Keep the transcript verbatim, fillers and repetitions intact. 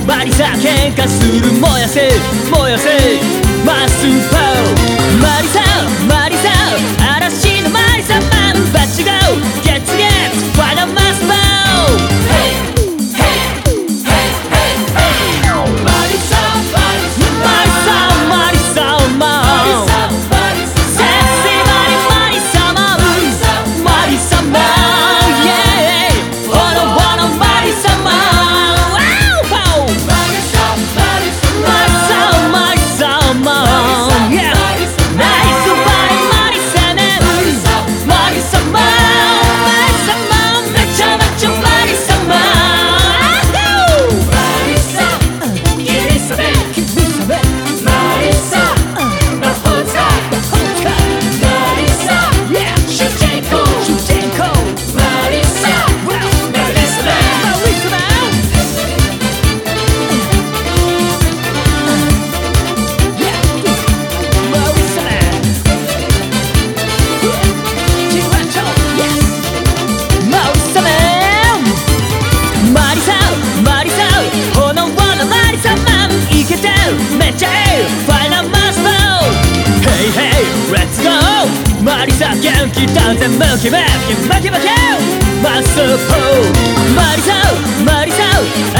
マリサ喧嘩する燃やせ燃やせマスパーマリサマリサ嵐のマリサマンバッチゴーゲッツゲッツファイナルマスパーめっちゃええファイナルマスター Hey hey let's go マリサ元気だぜムキムキムキムキマスターマリサマリサ